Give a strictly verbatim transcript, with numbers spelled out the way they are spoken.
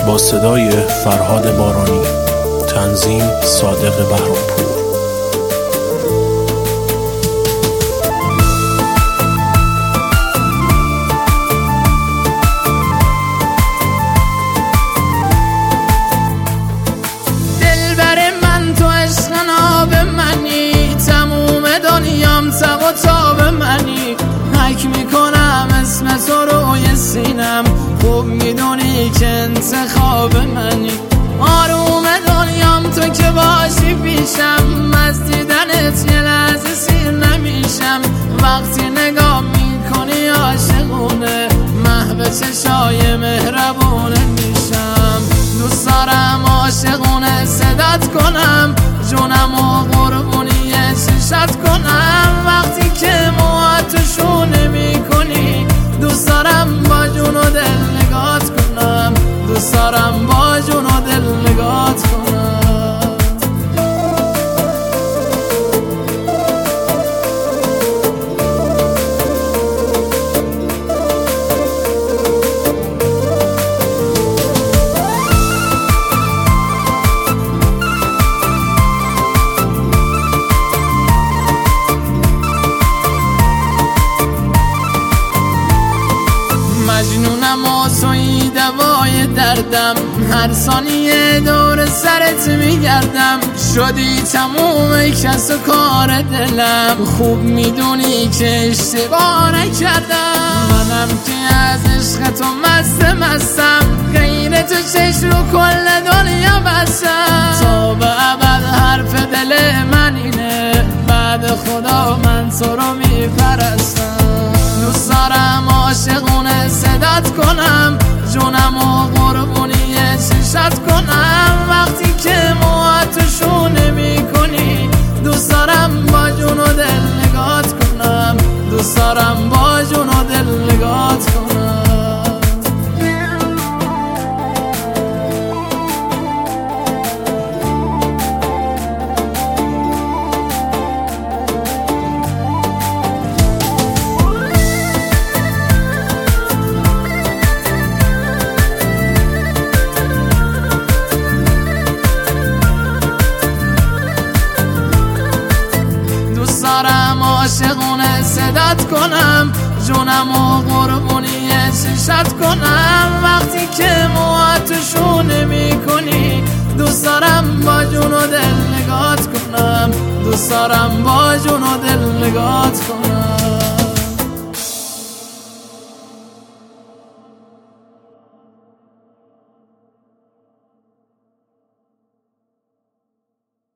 با صدای فرهاد بارانی، تنظیم صادق بهرامپور. دلبر من تو عشق ناب منی، تموم دنیام تب و تاب منی. حک میکنم اسم تو روی سینم، خوب میدونی که انتخاب منی. آروم دنیام تو که باشی پیشم، از دیدنت یه لحظه سیر نمیشم. وقتی نگاه میکنی عاشقونه، محو چشای مهربونه میشم. دوست دارم عاشقونه صدات کنم، جونم و قربونی چشات کنم. وقتی که موهاتو شونه میکنی، دوست دارم با جون و دل نگات کنم. دوست دارم با جون و دل نگات کنم. مجنونم و تویی دوای دردم، هر ثانیه دور سرت میگردم. شدی تموم کس و کار دلم، خوب میدونی که اشتباه نکردم. منم که از عشق تو مست مستم، غیر تو چشم رو کل دنیا بستم. تا به ابد حرف دل من اینه، بعد خدا من تو رو میپرستم. دوست دارم عاشقونه صدات کنم، جونم و قربونی چشات کنم. وقتی که موهاتو شونه میکنی، دوست دارم با جون و دل نگات کنم. دوست دارم با جون و دل نگات کنم. دارم عاشقونه صدات کنم، جونم و قربونی چشات کنم. وقتی که موهاتو شونه میکنی، دوست دارم با جون و دل نگات کنم. دوست دارم با جون و دل نگات کنم.